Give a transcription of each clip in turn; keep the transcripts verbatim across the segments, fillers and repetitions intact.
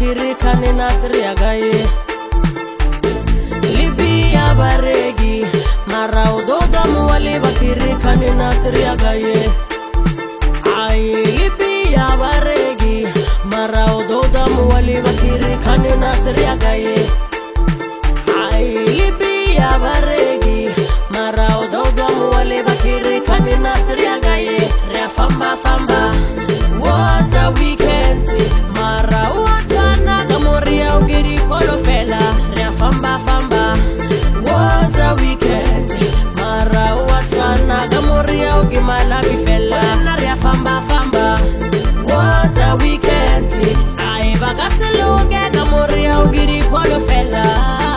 bakiri kani nasri agaye Libya baregi maraudo damu wali bakiri kani nasri agaye Ay Libya baregi maraudo damu wali bakiri kani nasri agaye Ay Libya baregi maraudo damu wali bakiri kani nasri agaye Ria famba famba was a weekend mara watana gamoria ugiri polo fela Ria famba famba was a weekend mara watana gamoria ugimala bifela Ria famba famba was a weekend ai bagaseluge gamoria ugiri polo fela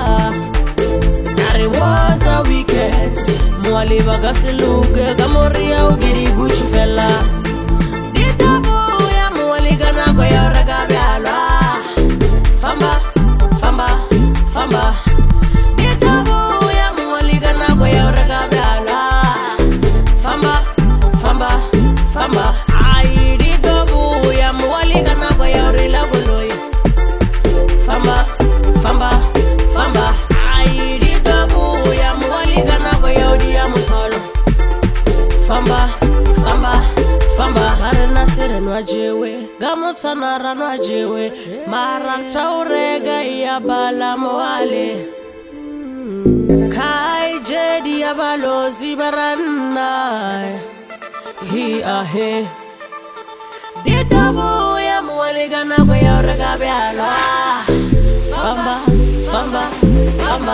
It was a weekend mwali bagaseluge gamoria ugiri guchu fela Gana go ya raga bialwa Famba, famba, famba Ditabu ya mwali gana go ya raga bialwa Famba, famba, famba Ay ditabu ya mwali gana go ya rila goloi Famba, famba, famba Ay ditabu ya mwali gana go ya udia mutolo Famba, famba, famba Harena sere nwajewe Gamutana ranwajewe Maranta urega ya bala mwale Kai jedi ya balozi barana Hi ahe Ditabu ya mwale gana kwa ya urega bialwa Famba, famba, famba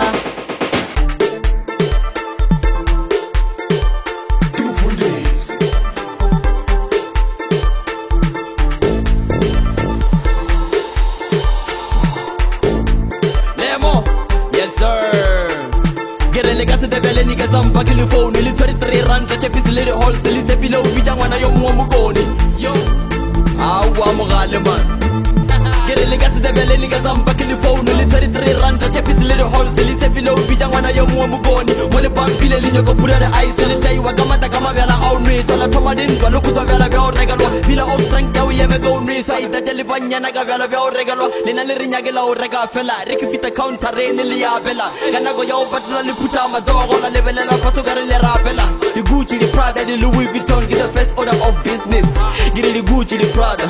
Legacy de belle nigga zamba kili phone li thirty-three rand cha chepisi le halls li tepile u bija ngwana yo mo mukoni yo awa mogale man Get legacy de belle nigga zamba kili phone li thirty-three rand cha chepisi le halls li tepile u bija ngwana yo mo mukoni mo le pampile li nyoko pura de ice li tai wa kamata kama bela au nwi so la thoma din twa lokutwa bela be o regalo bila o strength ya yeme go nwi so ida jeli banyana ka bela be o regalo lena le rinyagela o rega fela re ke fita counter re ni li ya bela kana go ya o batla li puta madogo la level la faso gare le rapela the Gucci the Prada the Louis Vuitton get the first order of business get the Gucci the Prada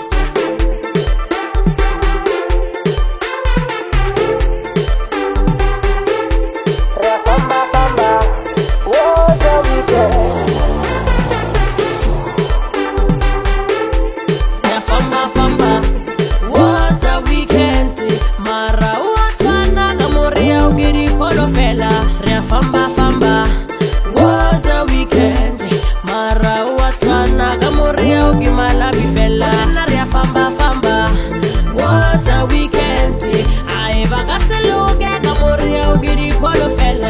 Famba famba was a weekend mara watana gamoria ugimala bifela Ria famba famba was a weekend ai bagaseluge gamoria ugiri polo fela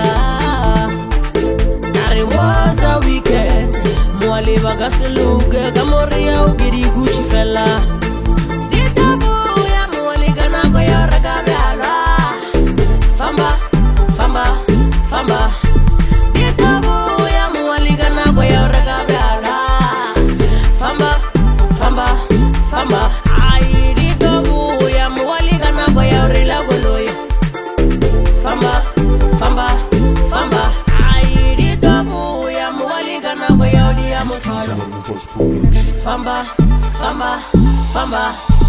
It was a weekend mwali bagaseluge gamoria ugiri guchi fela Ditabu ya mwali gana go ya raga bialwa Famba famba Famba Ditabu ya mwali gana go ya raga bialwa Famba, famba, famba Ay ditabu ya mwali gana go ya rila goloi Famba, famba, famba Ay ditabu ya mwali gana go ya udia mutolo Famba, famba, famba